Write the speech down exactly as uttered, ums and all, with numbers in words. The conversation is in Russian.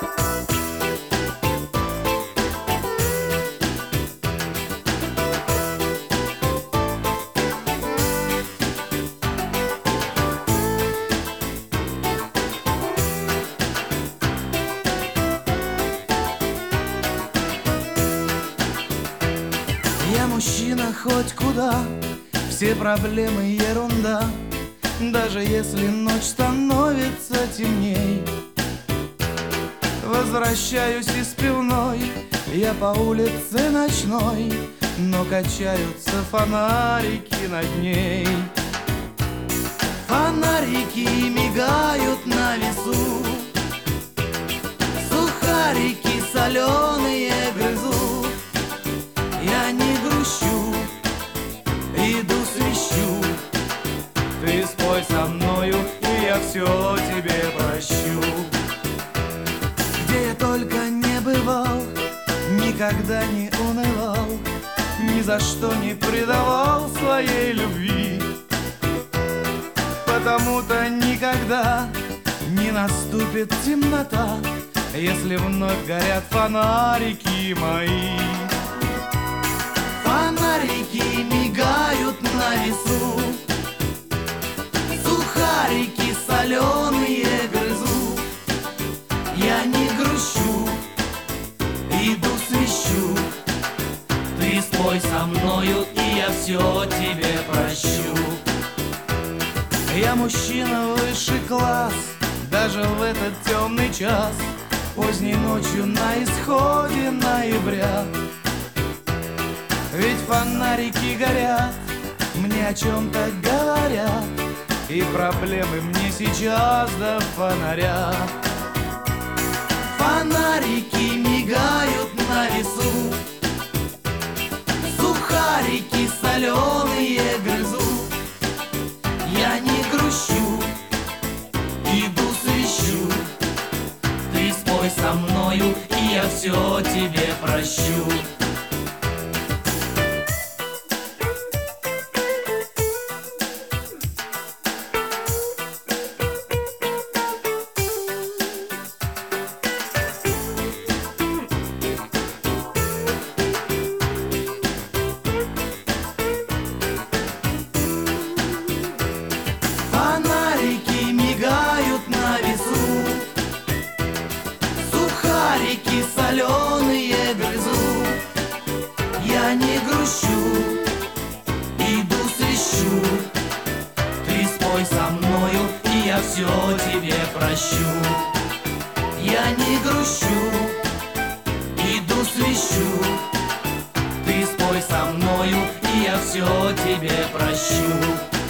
Я мужчина хоть куда, все проблемы ерунда. Даже если ночь становится темней, возвращаюсь из пивной я по улице ночной, но качаются фонарики над ней. Фонарики мигают на весу, сухарики соленые грызу. Я не грущу, иду свищу. Ты спой со мною, и я все тебе прощу. Где я только не бывал, никогда не унывал, ни за что не предавал своей любви. Потому-то никогда не наступит темнота, если вновь горят фонарики мои. Фонарики мигают на весу, сухарики соленые грызу. Я не грущу, иду свищу. Ты спой со мною, и я все тебе прощу. Я мужчина высший класс, даже в этот темный час, поздней ночью на исходе ноября. Ведь фонарики горят, мне о чем-то говорят, и проблемы мне сейчас до фонаря. Фонарики мигают на весу, сухарики соленые грызу. Я не грущу, иду свищу. Ты спой со мною, и я все тебе прощу. Фонарики мигают на весу, сухарики соленые грызу. Я не грущу, иду свищу. Ты спой со мною, и я все тебе прощу. Я не грущу, иду свищу. Ты спой со мною, и я все тебе прощу.